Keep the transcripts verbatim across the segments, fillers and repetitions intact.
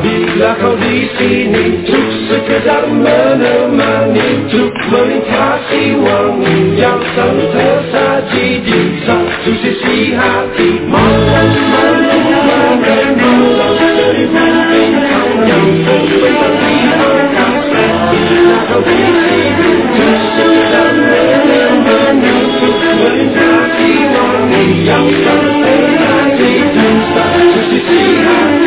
Bila kau di sini, untuk sekedar menemani, untuk melintasi wangi yang selalu tersaji di satu sisi hati. Malam malam malam malam seribu bintang yang terbentang di angkasa. Bila kau di sini, untuk sekedar menemani, untuk melintasi wangi yang selalu tersaji di satu sisi hati.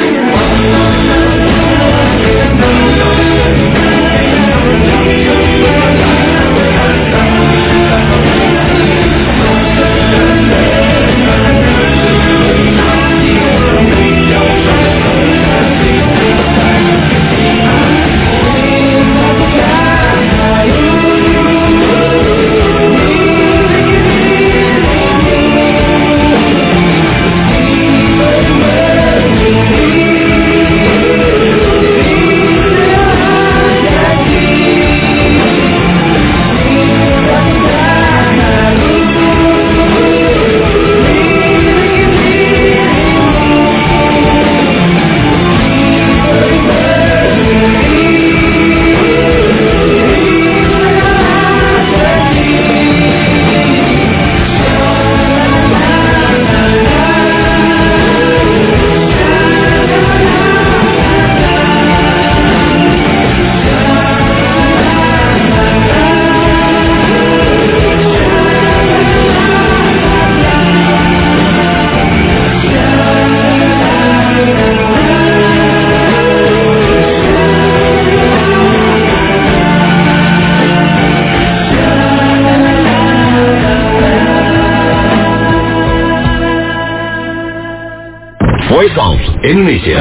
Voice of Indonesia.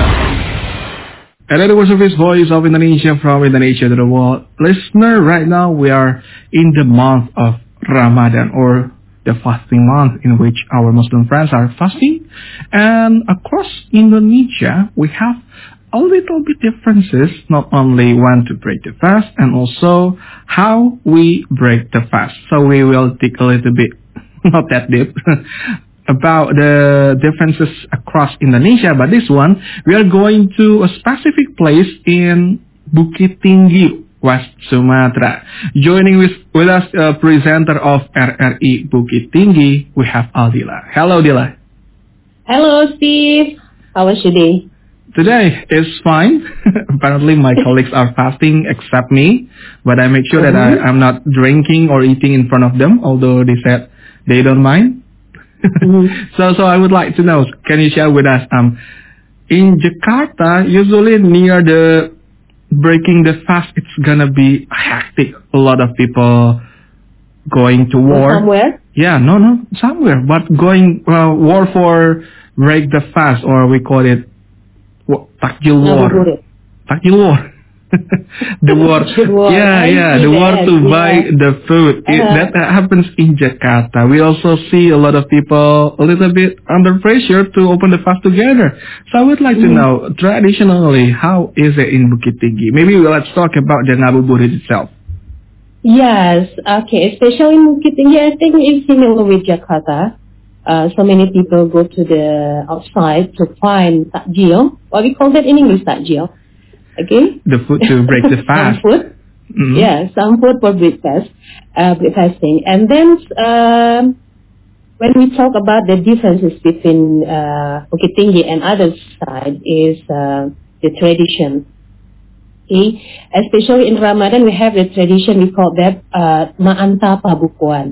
And that was the Voice of Indonesia from Indonesia to the world. Listener, right now we are in the month of Ramadan, or the fasting month in which our Muslim friends are fasting. And across Indonesia, we have a little bit differences, not only when to break the fast and also how we break the fast. So we will dig a little bit, not that deep, about the differences across Indonesia, but this one, we are going to a specific place in Bukit Tinggi, West Sumatra. Joining with, with us, uh, presenter of R R I Bukit Tinggi, we have Aldila. Hello, Dila. Hello, Steve. How was your day? Today is fine. Apparently, my colleagues are fasting except me, but I make sure mm-hmm. that I, I'm not drinking or eating in front of them, although they said they don't mind. Mm-hmm. so, so I would like to know, can you share with us, um, in Jakarta, usually near the breaking the fast, it's gonna be hectic. A lot of people going to war. Somewhere? Yeah, no, no, somewhere, but going, uh, war for break the fast, or we call it, what, takjil war. Takjil war. the war, yeah, yeah, the war to yeah. buy the food. It, uh-huh. That happens in Jakarta. We also see a lot of people a little bit under pressure to open the fast together. So I would like mm-hmm. to know, traditionally, how is it in Bukit Tinggi? Maybe let's talk about the Ngabuburit itself. Yes, okay, especially in Bukit Tinggi, I think it's similar with Jakarta. Uh, so many people go to the outside to find takjil. What we call that in English, takjil. Okay. The food to break the fast. Some food. Mm-hmm. Yeah, some food for breakfast, uh, breakfasting. And then um, when we talk about the differences between uh, Bukit Tinggi and other side is uh, the tradition. Okay, especially in Ramadan we have the tradition we call that uh, Ma'anta Pabukuan.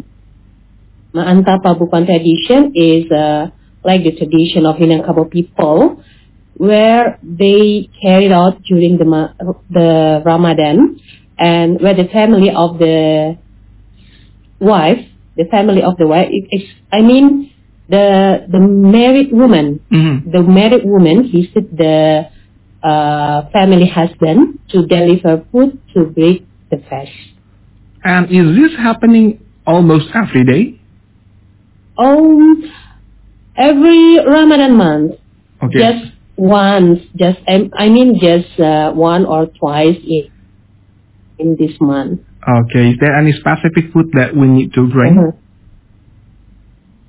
Ma'anta Pabukuan tradition is uh, like the tradition of Minangkabau people, where they carried out during the the Ramadan, and where the family of the wife, the family of the wife, it, it, I mean the the married woman, mm-hmm. the married woman visit the uh, family husband to deliver food to break the fast. And is this happening almost every day? Oh, every Ramadan month. Okay. Just once, just I mean just uh, one or twice in, in this month. Okay, is there any specific food that we need to bring? Mm-hmm.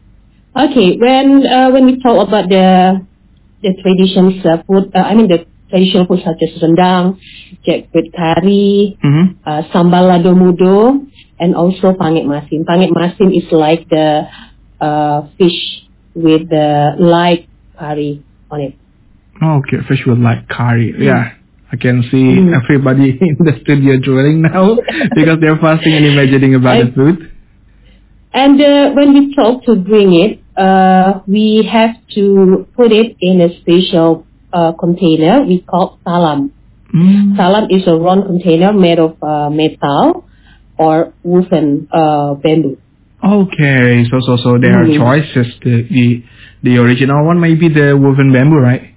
Okay, when uh, when we talk about the the traditions uh, food, uh, I mean the traditional food such as rendang, jackfruit curry, Mm-hmm. uh, sambal lado mudo, and also pangit masin. Pangit masin is like the uh, fish with the light curry on it. Okay, fish with light curry. Yeah. I can see Mm. everybody in the studio drooling now because they're fasting and imagining about I- the food. And uh, when we talk to bring it, uh, we have to put it in a special uh, container we call salam. Mm. Salam is a round container made of uh, metal or woven uh, bamboo. Okay, so so so there are Mm. choices. The, the the original one may be the woven bamboo, right?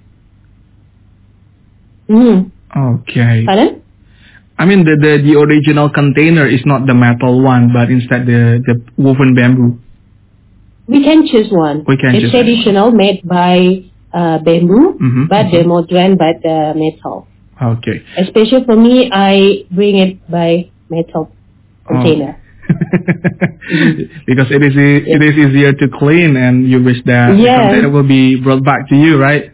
Mm. Okay. Pardon? I mean the, the the original container is not the metal one, but instead the the woven bamboo. We can choose one. We can the choose traditional made by uh, bamboo, Mhm, but the mhm. modern by the metal. Okay. Especially for me, I bring it by metal container. Because it is e- it is easier to clean, and you wish that the Yes. container will be brought back to you, right?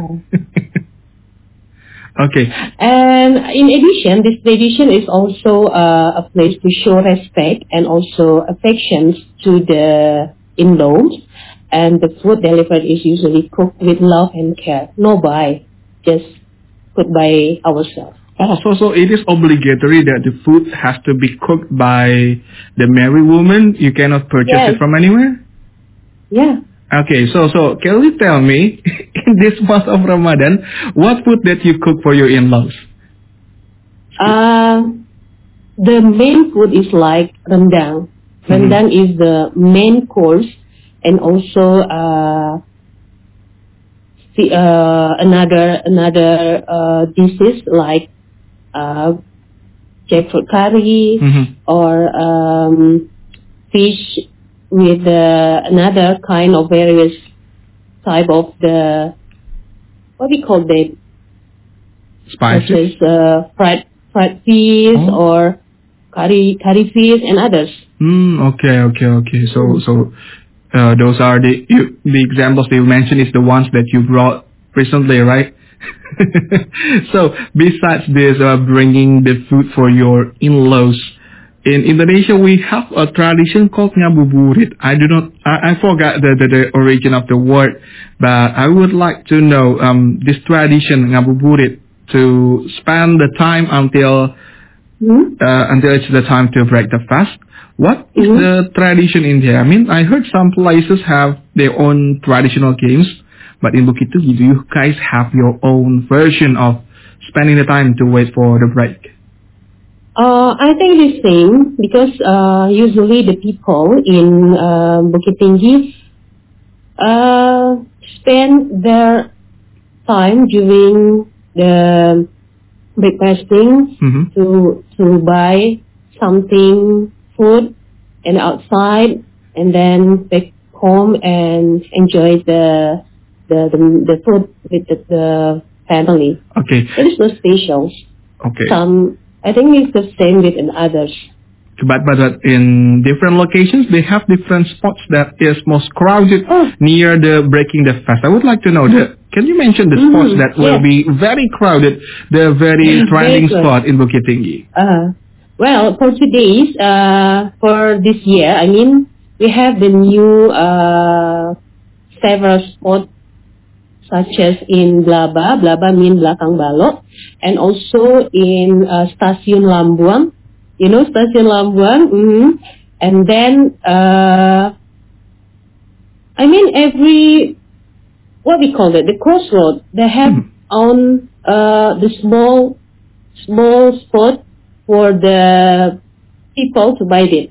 Okay. And in addition, this tradition is also uh, a place to show respect and also affections to the in-laws. And the food delivered is usually cooked with love and care. No buy, just cooked by ourselves. Oh, so so it is obligatory that the food has to be cooked by the married woman. You cannot purchase Yes. it from anywhere. Yeah. Okay, so so can you tell me in this month of Ramadan what food that you cook for your in-laws? Uh, the main food is like rendang. Rendang is the main course, and also uh, the, uh, another another uh, dishes like uh, jackfruit curry Mhm. or um, fish with uh, another kind of various type of the what we call them, such Spices. as uh, fried fried fish Oh. or curry curry fish and others. Hmm. Okay. Okay. Okay. So Mm. so uh, those are the you, the examples that you mentioned is the ones that you brought recently, right? So besides this, uh, bringing the food for your in-laws, in Indonesia we have a tradition called ngabuburit. I do not, I, I forgot the, the the origin of the word, but I would like to know um this tradition ngabuburit to spend the time until Hmm? uh, until it's the time to break the fast. What is Mhm. the tradition in there? I mean, I heard some places have their own traditional games, but in Bukit Tinggi, do you guys have your own version of spending the time to wait for the break? Uh, I think the same because uh, usually the people in uh, Bukit Tinggi uh, spend their time during the breakfasting Mm-hmm. to to buy something food and outside and then back home and enjoy the the the, the food with the, the family. Okay. It is no special. Okay. Some I think it's the same with in others. But but but in different locations, they have different spots that is most crowded Oh. near the breaking the fast. I would like to know the. Can you mention the spots Mhm, that will yes. be very crowded, the very Very trending good. spot in Bukit Tinggi? Uh, well, for today's, uh, for this year, I mean, we have the new uh, several spots such as in Blaba, Blaba means Belakang Balok, and also in uh, Stasiun Lambuang. You know Stasiun Lambuang? Mm-hmm. And then, uh, I mean, every, what we call it, the crossroad, they have Hmm. on uh, the small, small spot for the people to buy it.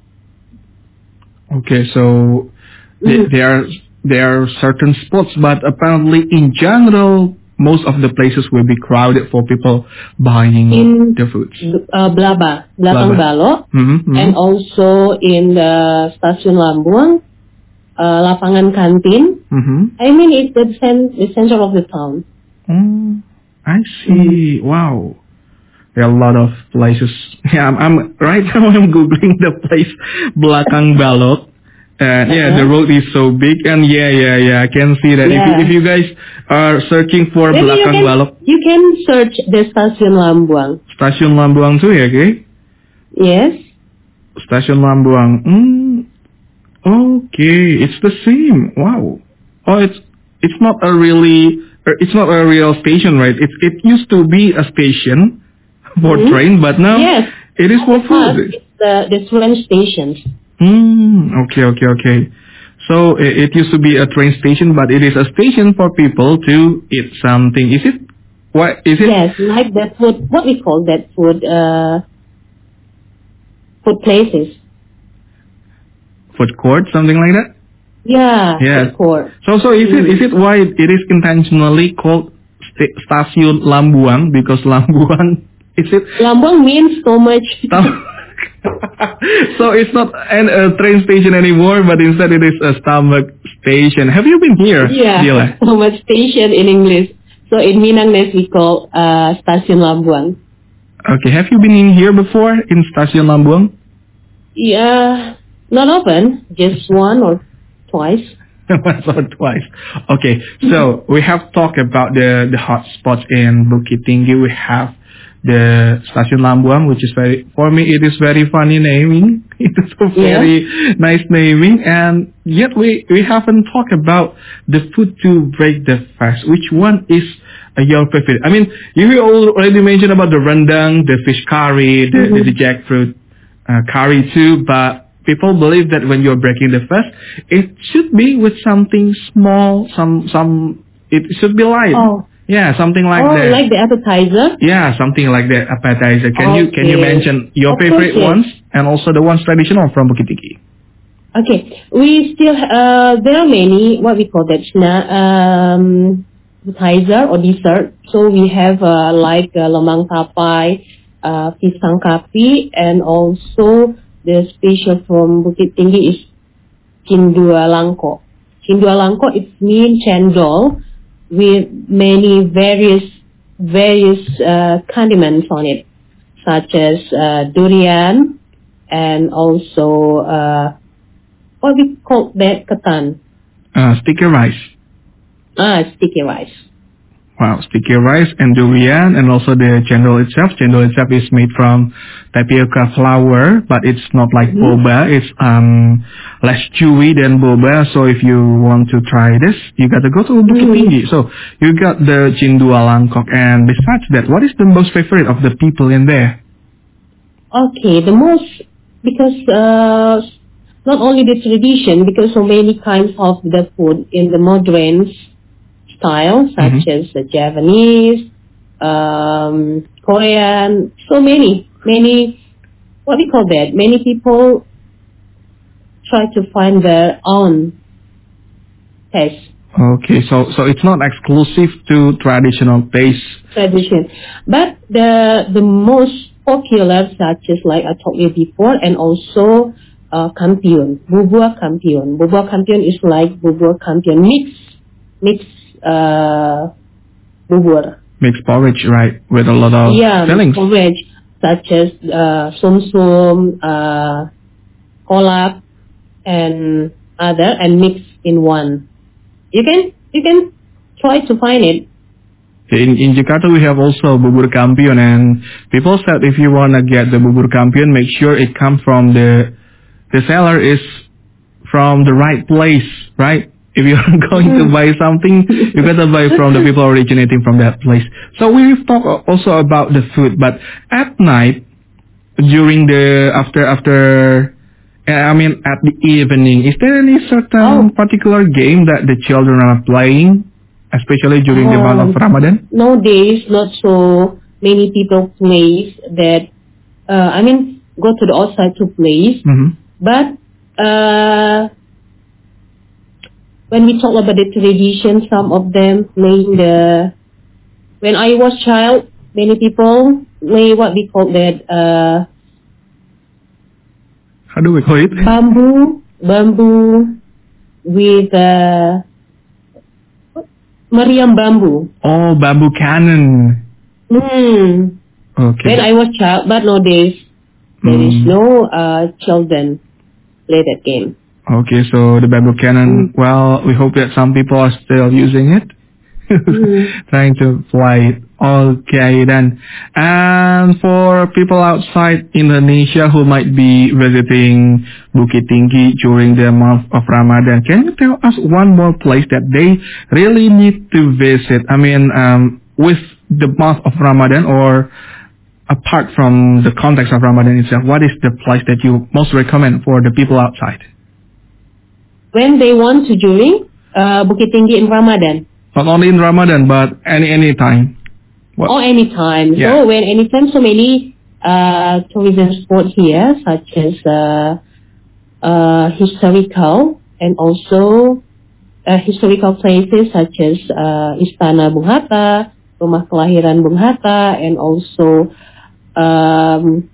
Okay, so th- Mhm. there are there are certain spots, but apparently in general, most of the places will be crowded for people buying In the foods. uh, Blaba, Belakang Blaba. Balok, Mm-hmm, and also in the Stasiun Lambuang, uh, Lapangan Kantin. mm-hmm. I mean, it's the, cen- the center of the town. Mm, I see. Wow. There are a lot of places. Yeah, I'm, I'm right now I'm googling the place Belakang Balok, Uh, yeah, Uh-huh. the road is so big, and yeah, yeah, yeah, I can see that. If, you, Yeah. if you guys are searching for Maybe you Belakang can, Balok, you can search the Stasiun Lambuang. Stasiun Lambuang too, ya, okay? Yes. Stasiun Lambuang. Hmm. Okay, it's the same. Wow. Oh, it's it's not a really uh, it's not a real station, right? It it used to be a station for Mhm. train, but now Yes. it is for Because food. it's the, the train stations. Hmm. Okay. Okay. Okay. So it, it used to be a train station, but it is a station for people to eat something. Is it? What is it? Yes, like the food, what we call that food, uh, food places. Food court, something like that. Yeah, Yes. food court. So so is it Mm. is it why it is intentionally called sta- Stasiun Lambuang, because Lambuang is it? Lambuang means so much. So it's not an, a train station anymore, but instead it is a stomach station. Have you been here, Yeah, Dila? so much station in English. So in Minangnes we call uh, Stasiun Lambuang. Okay, have you been in here before in Stasiun Lambuang? Yeah, not often, just one or twice. Once or twice. Okay, so we have talked about the the hot spots in Bukit Tinggi. We have the Stasiun Lambuang, which is very, for me it is very funny naming. It is a very nice naming, and yet we we haven't talked about the food to break the fast. Which one is uh, your favorite? I mean, you already mentioned about the rendang, the fish curry, the, the, the jackfruit uh, curry too, but people believe that when you're breaking the fast, it should be with something small, some some it should be light. Oh. Yeah, something like oh, that. like the appetizer? Yeah, something like that appetizer. Can you can you Okay. mention your Of course, favorite yes. ones and also the ones traditional from Bukit Tinggi? Okay, we still, uh, there are many, what we call that, sna- um, appetizer or dessert. So we have uh, like uh, lemang tapai, uh, pisang kapi, and also the special from Bukit Tinggi is Cindua Langko. Cindua Langko, it means cendol with many various various uh, condiments on it, such as uh, durian and also uh, what we call that ketan. Uh, sticky rice. Ah, sticky rice. Wow, sticky rice and durian, and also the cendol itself. Cendol itself is made from tapioca flour, but it's not like Mhm. boba. It's um less chewy than boba. So if you want to try this, you got to go to Bukit Mhm. Tinggi. So you got the Cindua Langkok, and besides that, what is the most favorite of the people in there? Okay, the most, because uh, not only the tradition, because so many kinds of the food in the modern style, such Mhm. as the Japanese, um, Korean, so many, many, what we call that, many people try to find their own taste, Okay, so so it's not exclusive to traditional taste. tradition. But the the most popular, such as like I told you before, and also uh, kampion, bubur kampion. Bubur kampion is like bubur kampion mix, mix uh, bubur. Mixed porridge, right, with a lot of Yeah, fillings. porridge, such as uh, sum-sum, uh, kolak, and other, and mix in one. You can you can try to find it. In in Jakarta, we have also bubur kampion, and people said if you wanna get the bubur kampion, make sure it comes from the the seller is from the right place, right? If you're going to buy something, you gotta buy from the people originating from that place. So we've talked also about the food, but at night, during the after after, uh, I mean at the evening, is there any certain Oh. particular game that the children are playing, especially during the month of Um, Ramadan? Nowadays, not so many people play that. Uh, I mean, go to the outside to play. Mm-hmm. But uh, when we talk about the tradition, some of them playing the. When I was child, many people play what we call that uh, How do we call it? bamboo, bamboo with uh, meriam bamboo. Oh, bamboo cannon. Hmm. Okay. When I was child, but nowadays there is Mm. no uh, children play that game. Okay, so the bamboo cannon, mm. well, we hope that some people are still using it. Mm. Trying to fly it. Okay, then. And for people outside Indonesia who might be visiting Bukit Tinggi during the month of Ramadan, can you tell us one more place that they really need to visit? I mean, um, with the month of Ramadan, or apart from the context of Ramadan itself, what is the place that you most recommend for the people outside? When they want to join uh, Bukit Tinggi in Ramadan. Not only in Ramadan, but any any time. What? Or any time. Yeah. So when anytime, so many uh, tourism spots here, such as uh, uh, historical and also uh, historical places such as uh, Istana Bung Hatta, Rumah Kelahiran Bung Hatta, and also um,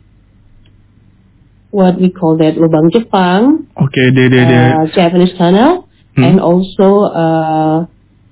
what we call that, Lubang Jepang. Okay, the, the, the. Uh, Japanese Tunnel, hmm. and also uh,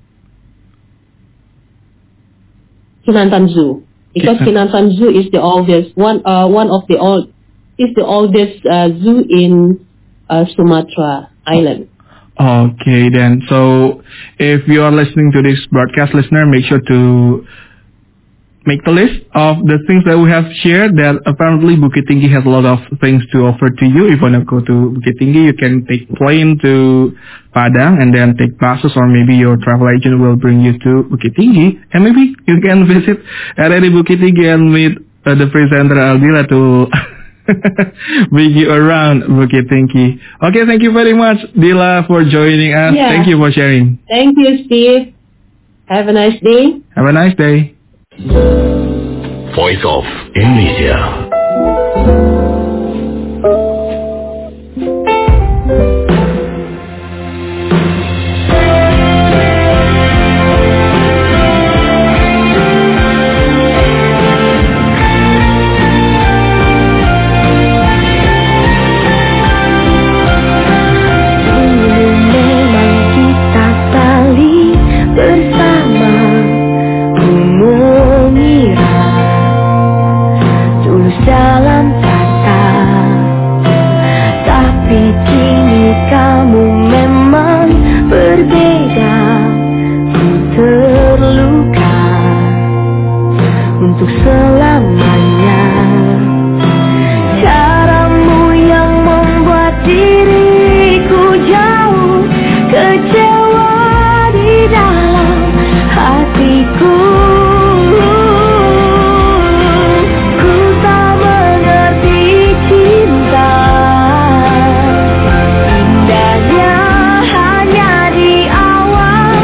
Kinantan Zoo, because yeah. Kinantan Zoo is the oldest one. Uh, one of the old is the oldest uh, zoo in uh, Sumatra Island. Okay, then. So, if you are listening to this broadcast, listener, make sure to make the list of the things that we have shared. That apparently Bukit Tinggi has a lot of things to offer to you. If you want to go to Bukit Tinggi, you can take plane to Padang and then take buses, or maybe your travel agent will bring you to Bukit Tinggi, and maybe you can visit R R I Bukit Tinggi and meet uh, the presenter Aldila to bring you around Bukit Tinggi. Okay, thank you very much, Dila, for joining us. Yeah. Thank you for sharing. Thank you, Steve. Have a nice day. Have a nice day. Voice of Indonesia.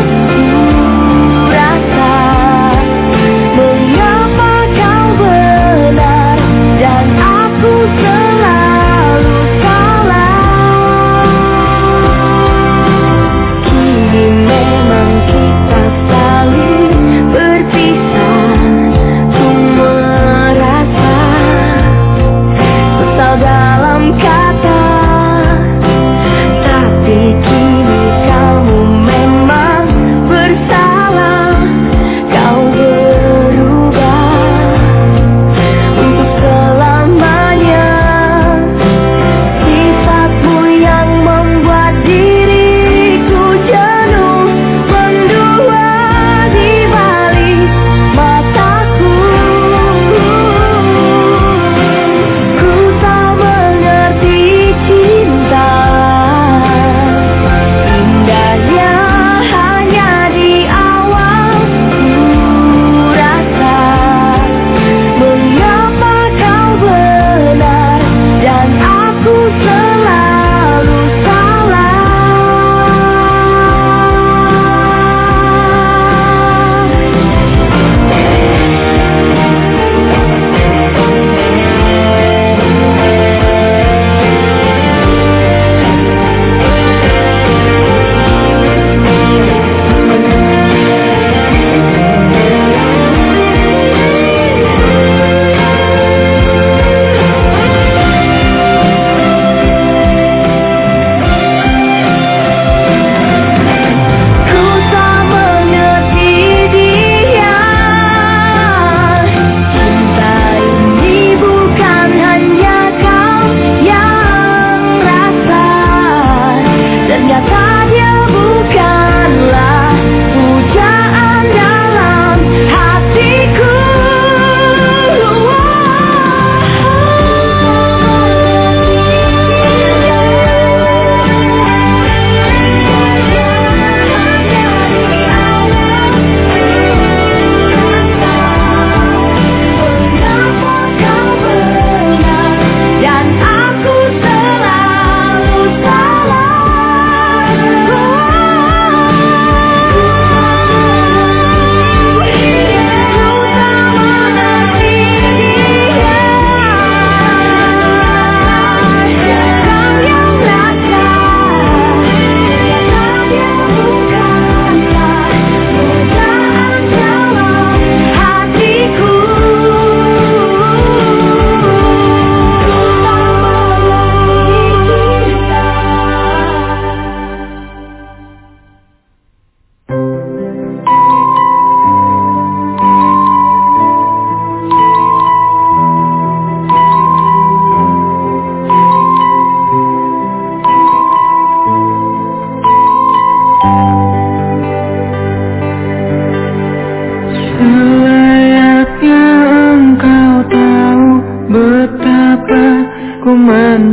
Mengapa kau ber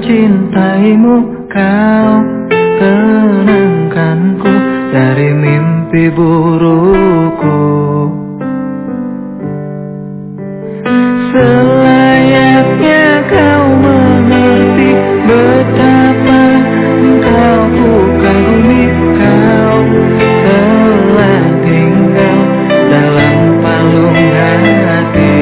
mencintaimu, kau tenangkanku dari mimpi burukku. Selayaknya kau mengerti betapa engkau bukan bumi, kau telah tinggal dalam palung hati.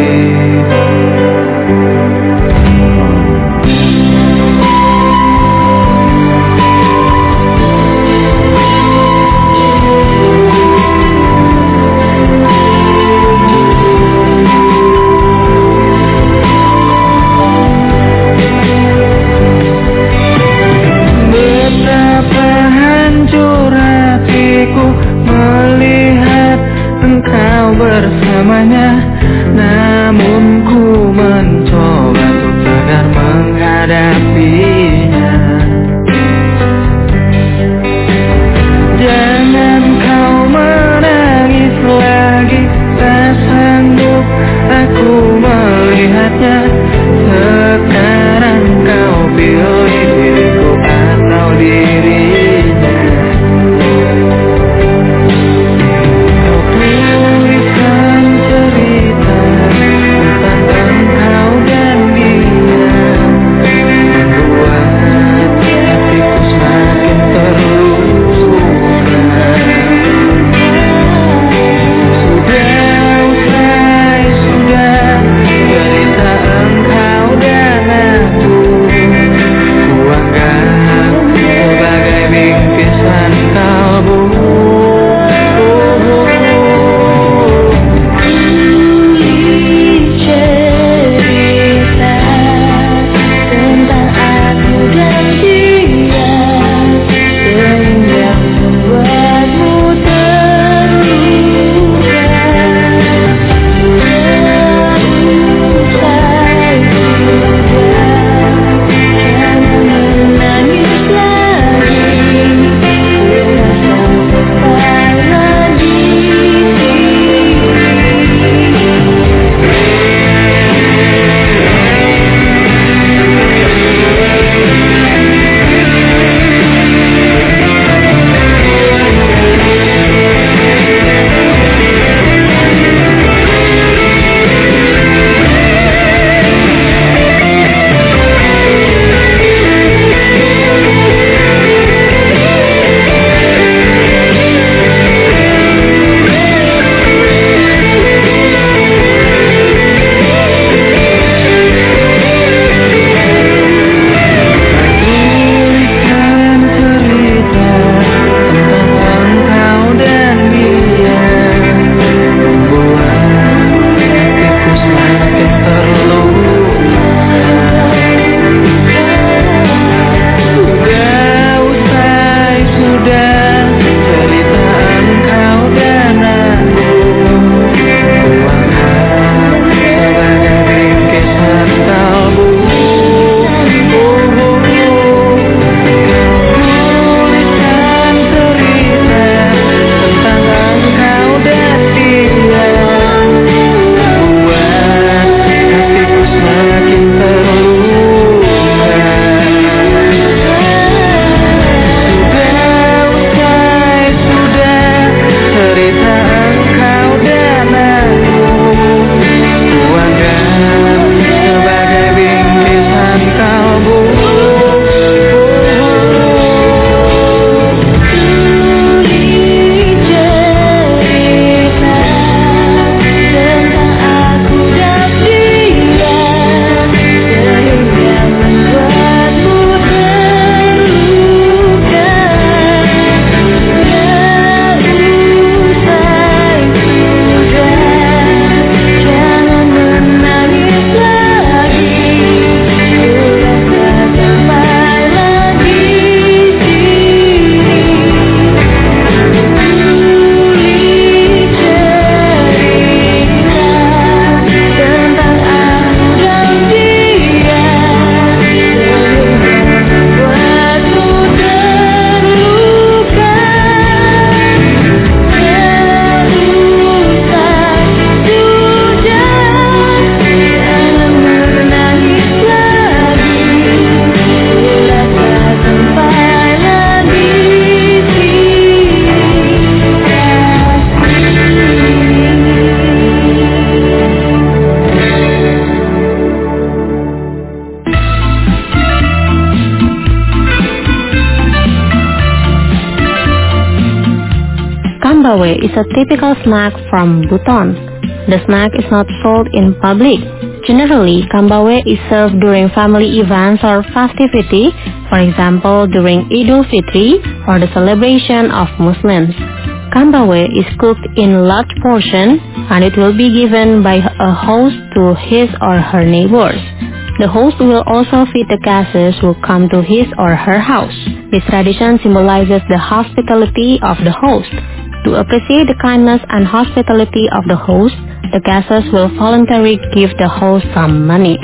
Kambawe is a typical snack from Buton. The snack is not sold in public. Generally, Kambawe is served during family events or festivity, for example, during Idul Fitri or the celebration of Muslims. Kambawe is cooked in large portion and it will be given by a host to his or her neighbors. The host will also feed the guests who come to his or her house. This tradition symbolizes the hospitality of the host. To appreciate the kindness and hospitality of the host, the guests will voluntarily give the host some money.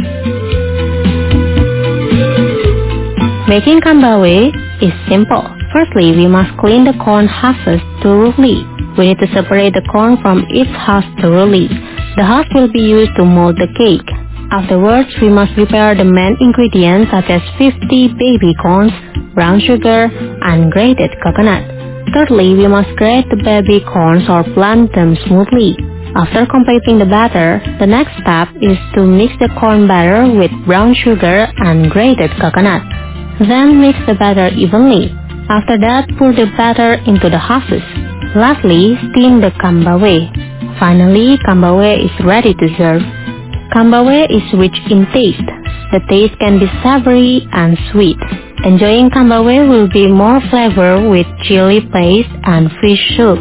Making Kambawe is simple. Firstly, we must clean the corn husks thoroughly. We need to separate the corn from its husk thoroughly. The husk will be used to mold the cake. Afterwards, we must prepare the main ingredients such as fifty baby corns, brown sugar, and grated coconut. Thirdly, we must grate the baby corns or blend them smoothly. After completing the batter, the next step is to mix the corn batter with brown sugar and grated coconut. Then mix the batter evenly. After that, pour the batter into the husks. Lastly, steam the Kambawe. Finally, Kambawe is ready to serve. Kambawe is rich in taste. The taste can be savory and sweet. Enjoying Kambawe will be more flavor with chili paste and fish soup.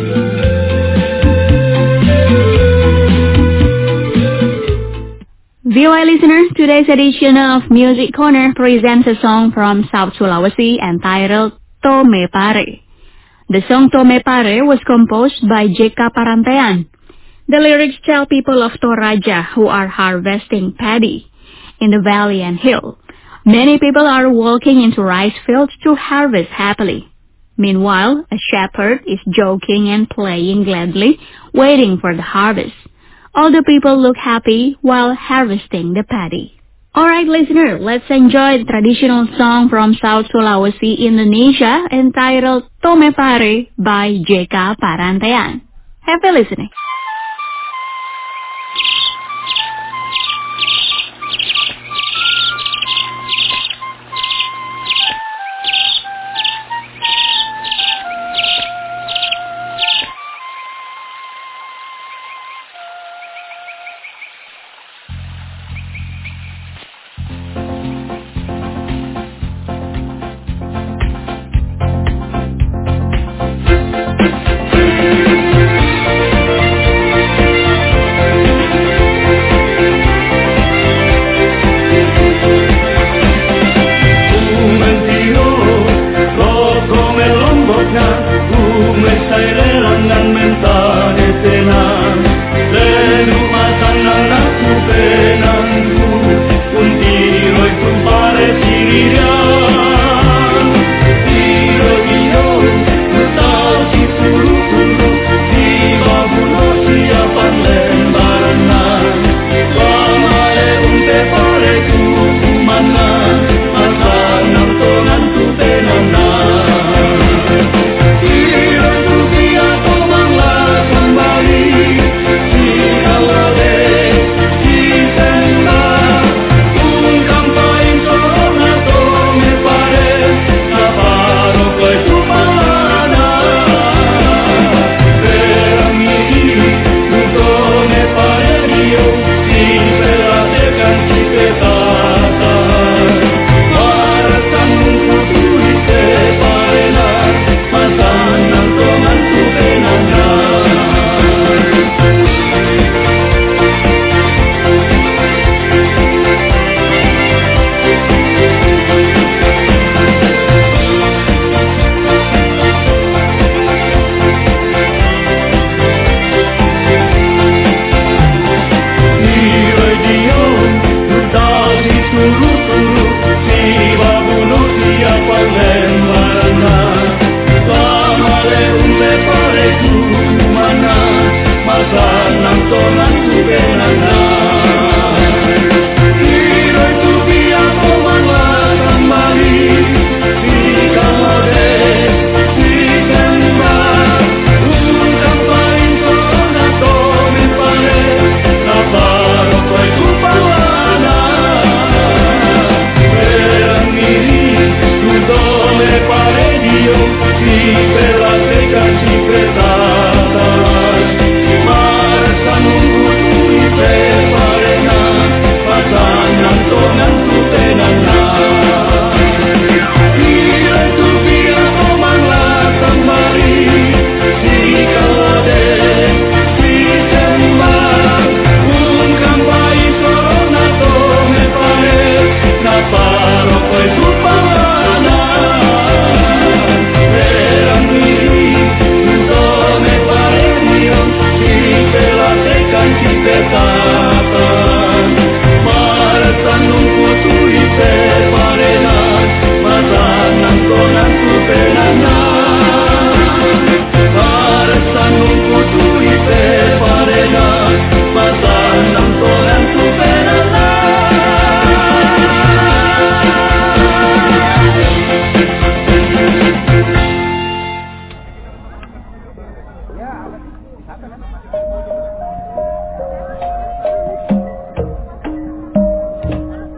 V O A listeners, today's edition of Music Corner presents a song from South Sulawesi entitled Tome Pare. The song Tome Pare was composed by J K Parantean. The lyrics tell people of Toraja who are harvesting paddy in the valley and hill. Many people are walking into rice fields to harvest happily. Meanwhile, a shepherd is joking and playing gladly, waiting for the harvest. All the people look happy while harvesting the paddy. Alright listener, let's enjoy the traditional song from South Sulawesi, Indonesia entitled Tome Pare by J K Parantean. Happy listening.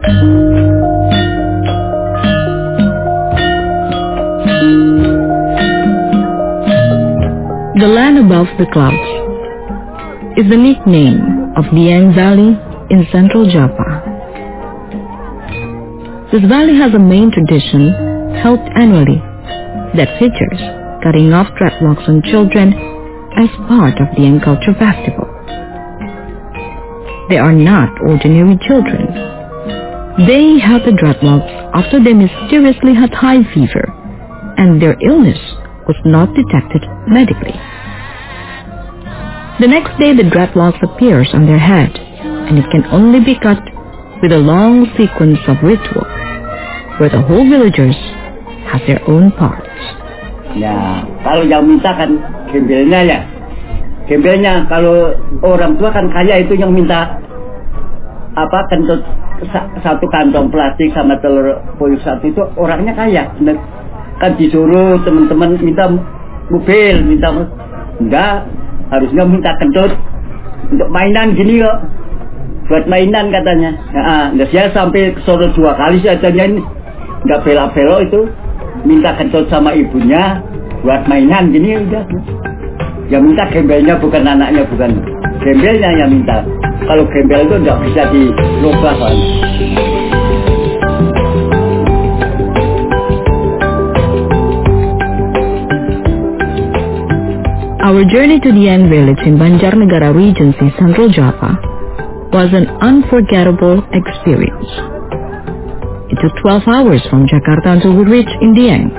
The land above the clouds is the nickname of Dieng Valley in central Java. This valley has a main tradition held annually that features cutting off dreadlocks on children as part of the Dieng Culture Festival. They are not ordinary children. They had the dreadlocks after they mysteriously had high fever and their illness was not detected medically. The next day the dreadlocks appears on their head and it can only be cut with a long sequence of ritual where the whole villagers have their own parts. Ya, kalau yang minta kan gembelnya ya. Gembelnya kalau orang tua kan kaya itu yang minta apa kentut satu kantong plastik sama telur puyuh satu itu orangnya kaya. Kan disuruh teman-teman minta mobil, minta enggak, harusnya minta kentut untuk mainan gini kok, buat mainan katanya. Nah, nah saya sampai ke Solo dua kali saja ini nggak bela-belo itu minta kentut sama ibunya buat mainan gini udah. Yang minta gembelnya bukan anaknya, bukan gembelnya yang minta. Kalau gembel itu nggak bisa dirubah kan. Our journey to Dieng village in Banjarnegara Regency, Central Java, was an unforgettable experience. It took twelve hours from Jakarta until we reached in Dieng.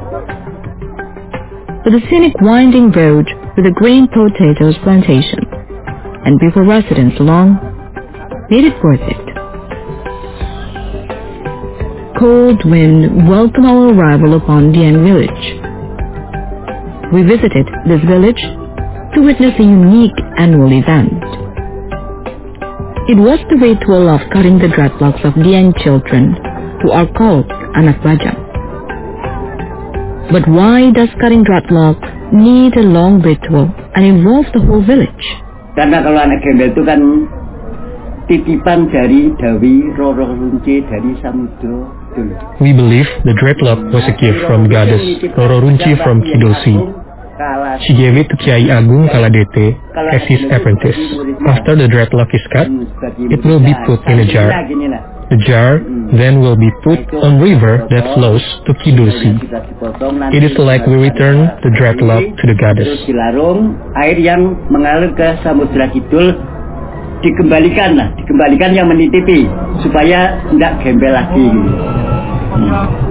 With a scenic winding road with a green potatoes plantation and people residents along, made it worth it. Cold wind welcomed our arrival upon Dieng village. We visited this village to witness a unique annual event. It was the ritual of cutting the dreadlocks of Dieng children who are called anak bajang. But why does cutting dreadlock need a long ritual and involve the whole village? Karena kalau anak gembel itu kan titipan dari Dawi Roro Runci dari Samudra. We believe the dreadlock was a gift from goddess Roro Runci from Kidosi. She gave it to Kiai Agung Kaladete as his apprentice. After the dreadlock is cut, it will be put in a jar. The jar then will be put on river that flows to Kidosi. It is like we return the dreadlock to the goddess. Air yang mengalir ke Samudra Kidul dikembalikan lah, dikembalikan yang menitipi supaya tidak gembel lagi. Hmm.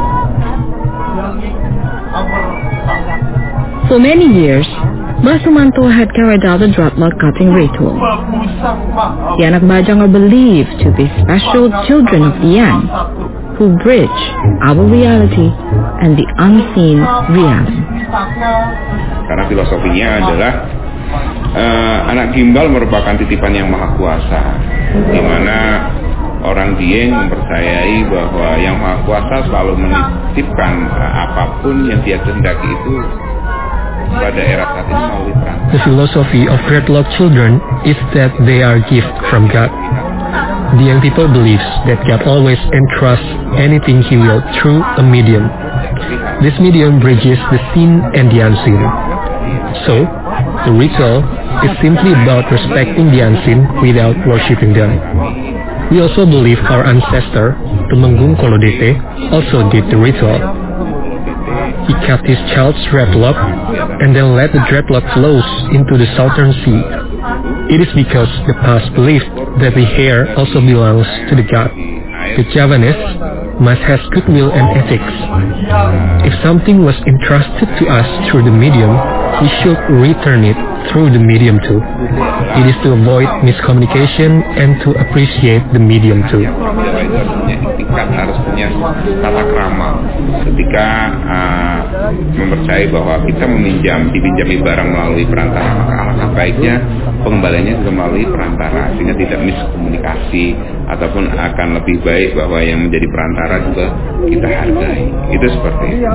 For many years, Mbah Sumanto had carried out the dreadlock cutting ritual. The anak bajang are believed to be special children of Dieng, who bridge our reality and the unseen reality. Karena filosofinya adalah uh, anak gimbal merupakan titipan yang maha kuasa, di mana orang Dieng mempercayai bahwa yang maha kuasa selalu menitipkan uh, apapun yang dia kehendaki itu pada era saat ini melalui perang. The philosophy of dreadlock children is that they are gift from God. The young people believes that God always entrusts anything He will through a medium. This medium bridges the seen and the unseen. So, the ritual is simply about respecting the unseen without worshipping them. We also believe our ancestor, Tumenggung Kolodete, also did the ritual. He cut his child's dreadlock and then let the dreadlock flows into the southern sea. It is because the past believed that the hair also belongs to the god. The Javanese must have goodwill and ethics. If something was entrusted to us through the medium, we should return it through the medium too. It is to avoid miscommunication and to appreciate the medium too. Etikat harus punya tata krama ketika uh, mempercayai bahwa kita meminjam, dipinjami barang melalui perantara, maka alangkah baiknya pengembaliannya juga melalui perantara sehingga tidak miskomunikasi ataupun akan lebih baik bahwa yang menjadi perantara juga kita hargai. Itu seperti itu.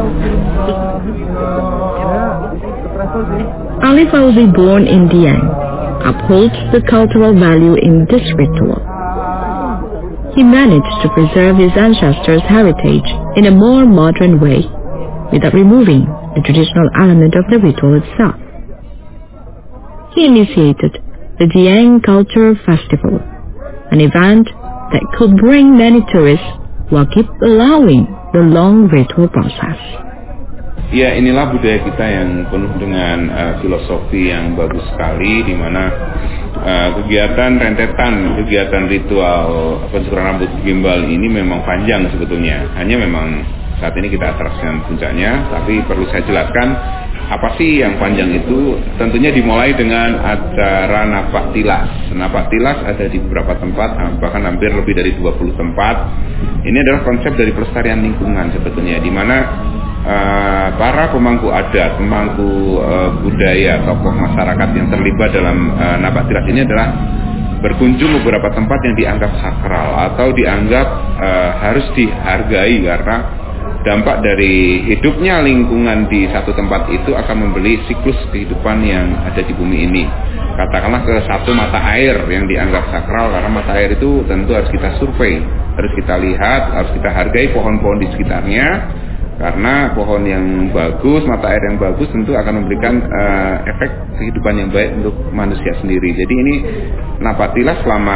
Ali Fauzi, born in Dieng, upholds the cultural value in this ritual. he managed to preserve his ancestors' heritage in a more modern way, without removing the traditional element of the ritual itself. He initiated the Dieng Culture Festival, an event that could bring many tourists while keep allowing the long ritual process. Ya, inilah budaya kita yang penuh dengan uh, filosofi yang bagus sekali, di mana uh, kegiatan rentetan, kegiatan ritual pencukuran rambut gimbal ini memang panjang sebetulnya. Hanya memang saat ini kita atraksikan puncaknya, tapi perlu saya jelaskan apa sih yang panjang itu. Tentunya dimulai dengan acara napak tilas. Napak tilas ada di beberapa tempat, bahkan hampir lebih dari dua puluh tempat. Ini adalah konsep dari pelestarian lingkungan sebetulnya, di mana uh, para pemangku adat, pemangku uh, budaya, tokoh masyarakat yang terlibat dalam uh, napak tilas ini adalah berkunjung beberapa tempat yang dianggap sakral atau dianggap uh, harus dihargai, karena dampak dari hidupnya lingkungan di satu tempat itu akan membeli siklus kehidupan yang ada di bumi ini. Katakanlah ke satu mata air yang dianggap sakral, karena mata air itu tentu harus kita survei, harus kita lihat, harus kita hargai pohon-pohon di sekitarnya, karena pohon yang bagus, mata air yang bagus tentu akan memberikan uh, efek kehidupan yang baik untuk manusia sendiri. Jadi ini napak tilas selama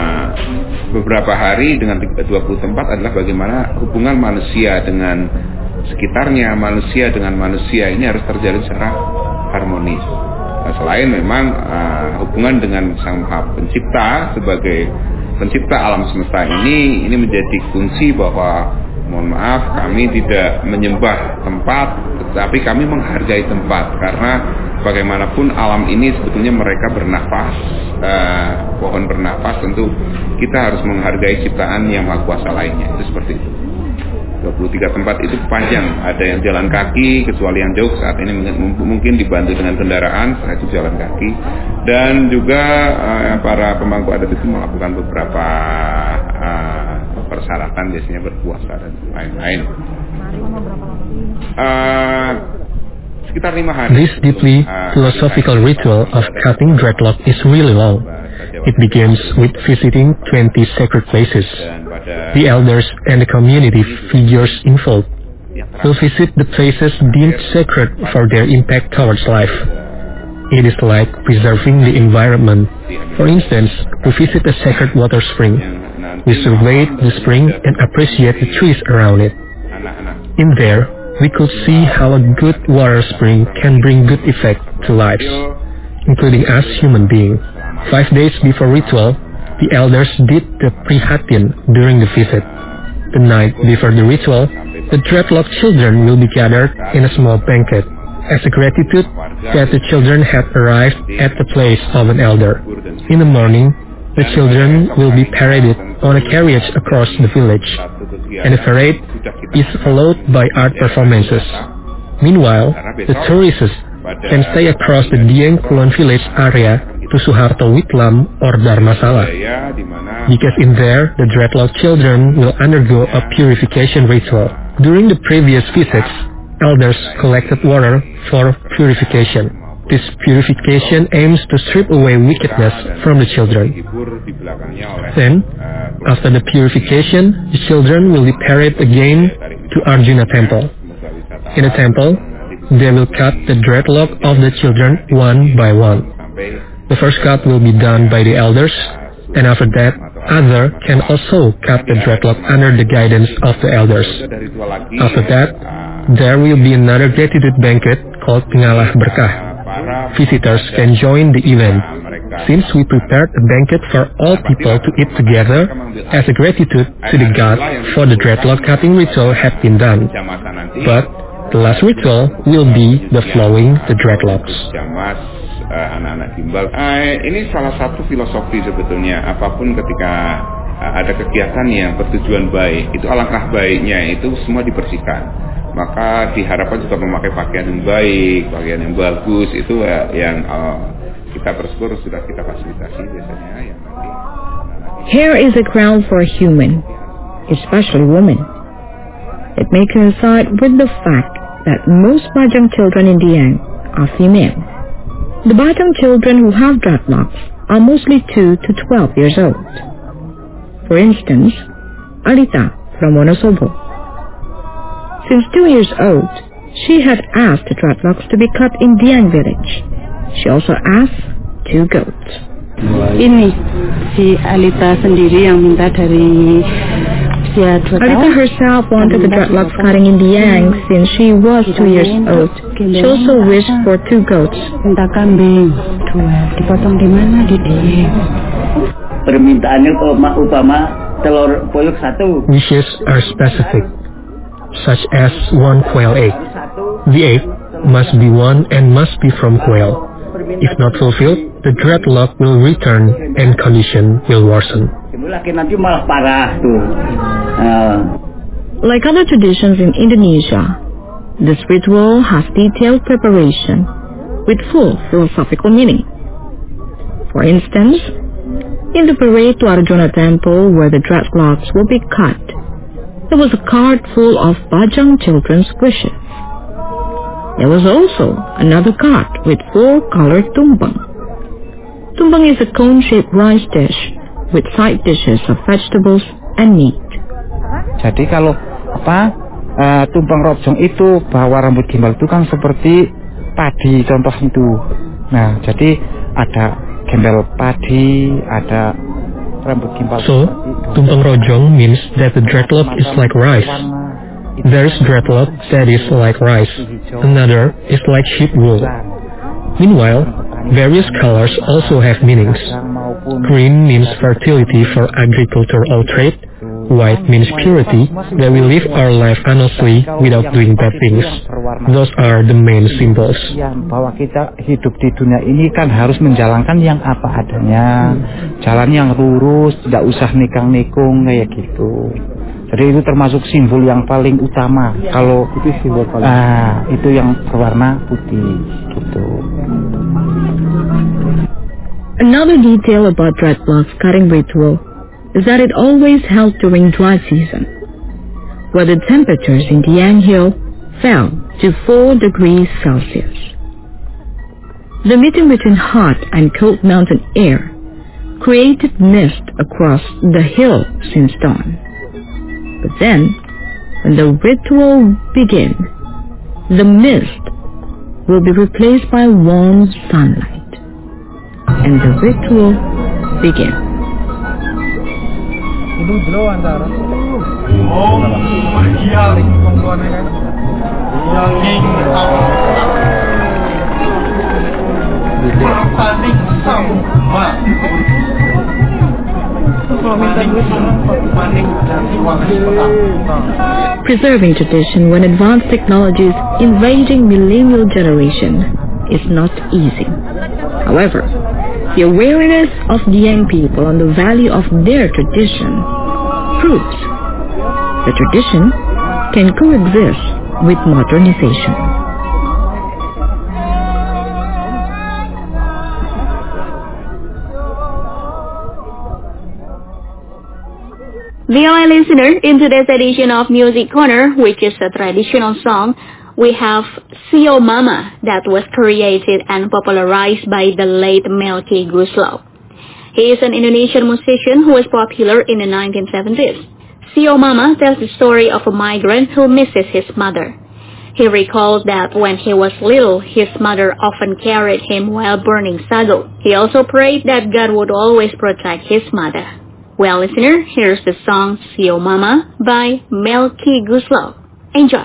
beberapa hari dengan dua puluh tempat adalah bagaimana hubungan manusia dengan sekitarnya, manusia dengan manusia ini harus terjalin secara harmonis. Nah, selain memang uh, hubungan dengan Sang Maha Pencipta sebagai pencipta alam semesta ini, ini menjadi kunci bahwa mohon maaf kami tidak menyembah tempat, tetapi kami menghargai tempat, karena bagaimanapun alam ini sebetulnya mereka bernafas, uh, pohon bernafas, tentu kita harus menghargai ciptaan yang maha kuasa lainnya. Itu seperti itu. dua puluh tiga tempat itu panjang, ada yang jalan kaki, kecuali yang jauh saat ini mungkin dibantu dengan kendaraan, setelah itu jalan kaki, dan juga uh, para pemangku adat itu melakukan beberapa uh, persyaratan, biasanya berpuasa dan lain-lain. Uh, sekitar lima hari. This deeply philosophical ritual of cutting dreadlock is really long. It begins with visiting twenty sacred places. The elders and the community figures involved will visit the places deemed sacred for their impact towards life. It is like preserving the environment. For instance, we visit a sacred water spring. We survey the spring and appreciate the trees around it. In there, we could see how a good water spring can bring good effect to lives, including us human beings. Five days before ritual, the elders did the prihatin during the visit. The night before the ritual, the dreadlock children will be gathered in a small banquet, as a gratitude that the children had arrived at the place of an elder. In the morning, the children will be paraded on a carriage across the village, and the parade is followed by art performances. Meanwhile, the tourists can stay across the Dieng Kulon village area to Suharto Witlam or Dharmasala, because in there the dreadlock children will undergo a purification ritual. During the previous visits, elders collected water for purification. This purification aims to strip away wickedness from the children. Then, after the purification, the children will be carried again to Arjuna Temple. In the temple, they will cut the dreadlock of the children one by one. The first cut will be done by the elders, and after that, others can also cut the dreadlock under the guidance of the elders. After that, there will be another gratitude banquet called Pengalah Berkah. Visitors can join the event, since we prepared a banquet for all people to eat together as a gratitude to the god for the dreadlock cutting ritual had been done. But the last ritual will be the flowing the dreadlocks. Uh, anak-anak gimbal. Uh, ini salah satu filosofi sebetulnya. Apapun ketika uh, ada kegiatan yang bertujuan baik, itu alangkah baiknya itu semua dibersihkan. Maka diharapkan juga memakai pakaian yang baik, pakaian yang bagus. Itu uh, yang uh, kita bersyukur sudah kita fasilitasi biasanya. Yang nanti. Hair is a crown for a human, especially women. It may coincide with the fact that most Bajang children in Dieng are female. The Bajang children who have dreadlocks are mostly two to twelve years old. For instance, Alita from Wonosobo. Since two years old, she had asked the dreadlocks to be cut in Dieng village. She also asked two goats. Ini si Alita sendiri yang minta dari usia dua tahun. Alita herself wanted the dreadlocks cutting in Dieng since she was two years old. She also wished for two goats. Minta kambing dua, dipotong di mana? Di Dieng. Permintaannya upama telur puyuh satu. Wishes are specific, such as one quail egg. The egg must be one and must be from quail. If not fulfilled, the dreadlock will return and condition will worsen. Nanti malah parah tuh. Uh. Like other traditions in Indonesia, this ritual has detailed preparation with full philosophical meaning. For instance, in the parade to Arjuna Temple where the dreadlocks will be cut, there was a cart full of Bajang children's wishes. There was also another cart with four colored tumpeng. Tumpeng is a cone-shaped rice dish with side dishes of vegetables and meat. Jadi kalau apa uh, tumpeng rojong itu bahwa rambut gimbal itu kan seperti padi contoh itu. Nah, jadi ada gembel padi, ada rambut gimbal. So, tumpeng rojong means that the dreadlock is like rice. There is dreadlock that is like rice. Another is like sheep wool. Meanwhile, various colors also have meanings. Green means fertility for agricultural trade. White means purity, that we live our life honestly without doing bad things. Those are the main symbols. Bahwa kita hidup di dunia ini kan harus menjalankan yang apa adanya, jalan yang lurus, tidak usah nikang-nikung kayak gitu. Jadi itu termasuk simbol yang paling utama. Kalau itu simbol paling ah itu yang berwarna putih gitu. Another detail about dreadlocks cutting ritual is that it always held during dry season, where the temperatures in Dieng Hill fell to four degrees Celsius. The meeting between hot and cold mountain air created mist across the hill since dawn. But then, when the ritual begins, the mist will be replaced by warm sunlight, and the ritual begins. Itu dulu antara oh iya komponen kan yang ing paling sama Preserving tradition when advanced technologies invading millennial generation is not easy. However, the awareness of the young people on the value of their tradition proves that tradition can coexist with modernization. Dear listener, in today's edition of Music Corner, which is a traditional song, we have Sio Mama that was created and popularized by the late Melky Guslow. He is an Indonesian musician who was popular in the nineteen seventies. Sio Mama tells the story of a migrant who misses his mother. He recalls that when he was little, his mother often carried him while burning sago. He also prayed that God would always protect his mother. Well, listener, here's the song Sio Mama by Melky Guslow. Enjoy!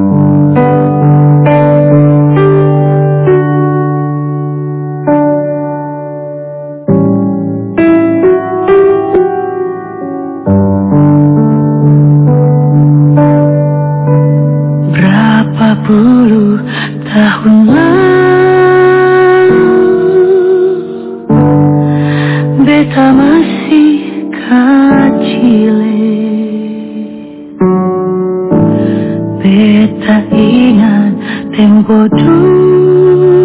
Berapa puluh tahun lalu beta masih kecil, beta ingat tempo dulu,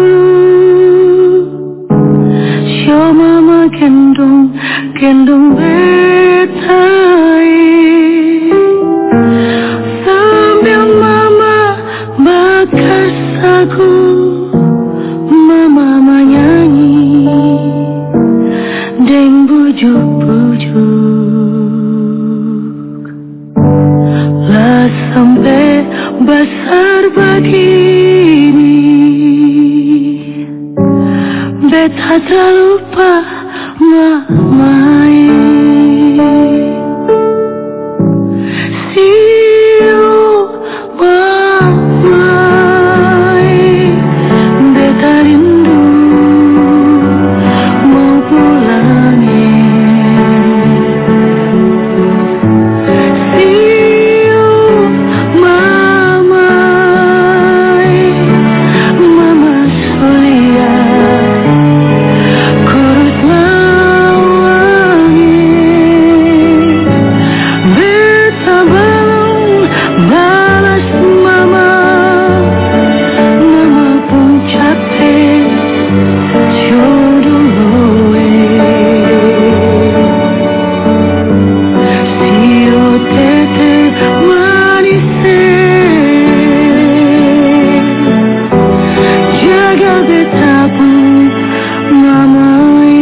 Sio Mama gendong, gendong beta sambil Mama bakar sagu, Mama menyanyi deng bujuk-bujuk. beta terlupa mamai. Siu mamai, beta rindu mau pulangi. Siu mamai, mama Solia, kurus lawangi. Beta belum balas mama, mama pun capek jodoh. Sio tete manis, jaga beta pun mamai.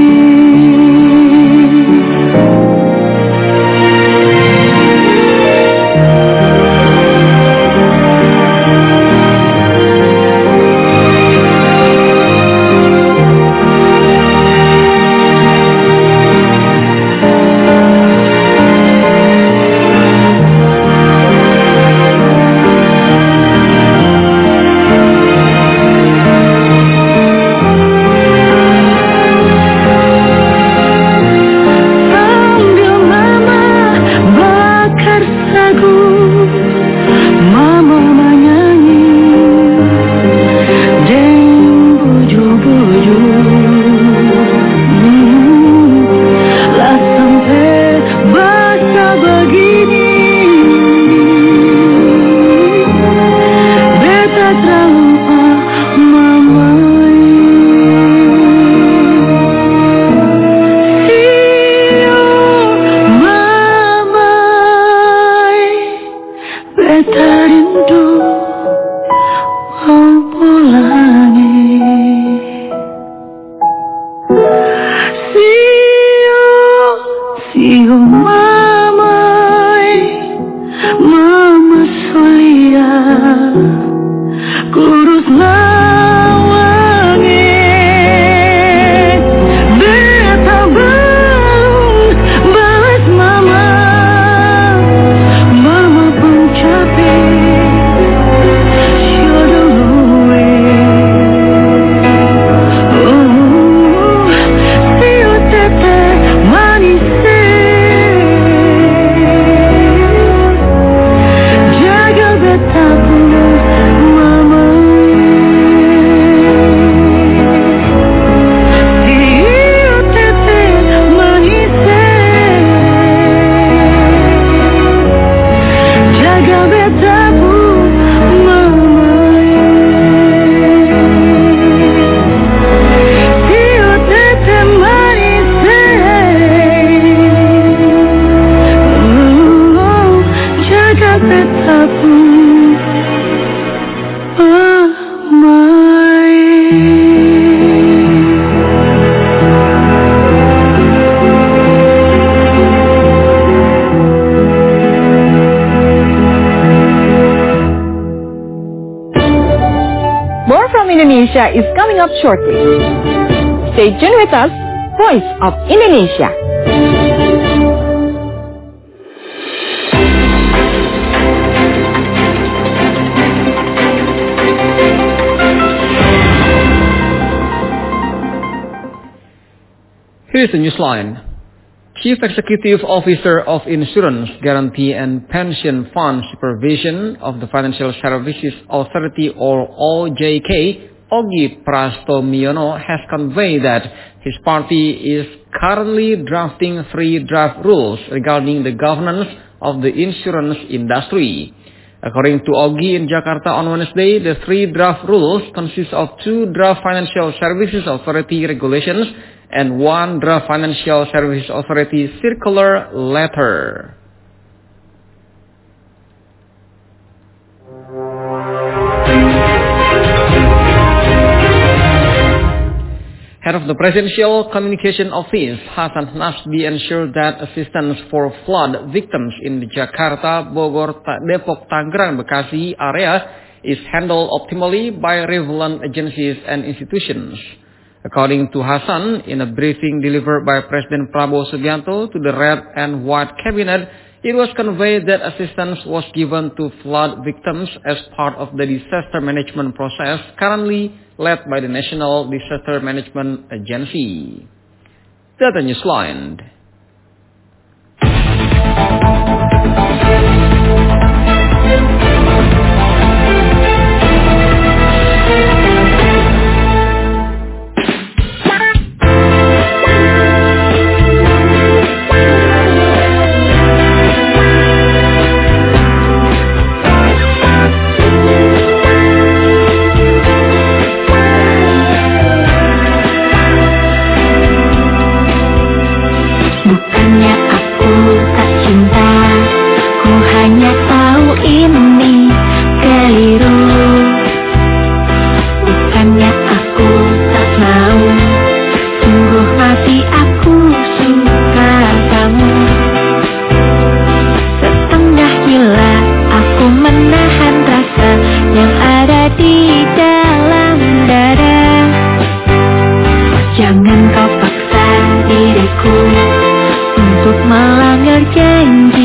Sambil mama bakar sagu, mama menyanyi deng buju-buju. Hmm, lah sampai basah begini, beta terlupa mamai. Siu mamai, beta rindu mau pulangi. Siu, siu mamai, mama Solia, kurus lawangi. Beta belum balas mama, mama pun capek jodoh. Oh, sio tete manis, jaga beta pun mamai. Sio tete manis, jaga beta pun mamai. Sio tete manis, oh, jaga beta pun mamai. More from Indonesia is coming up shortly. Stay tuned with us, Voice of Indonesia. Here's the newsline. Chief Executive Officer of Insurance, Guarantee and Pension Fund Supervision of the Financial Services Authority, or O J K, Ogi Prastomiono, has conveyed that his party is currently drafting three draft rules regarding the governance of the insurance industry. According to Ogi in Jakarta on Wednesday, the three draft rules consist of two draft Financial Services Authority regulations and one draft Financial Services Authority circular letter. Head of the Presidential Communication Office, Hasan Nasbi, ensured that assistance for flood victims in the Jakarta, Bogor, Depok, Tangerang, Bekasi area is handled optimally by relevant agencies and institutions. According to Hasan, in a briefing delivered by President Prabowo Subianto to the Red and White Cabinet, it was conveyed that assistance was given to flood victims as part of the disaster management process currently led by the National Disaster Management Agency. Data Newsline. Jangan kau paksa diriku untuk melanggar janji.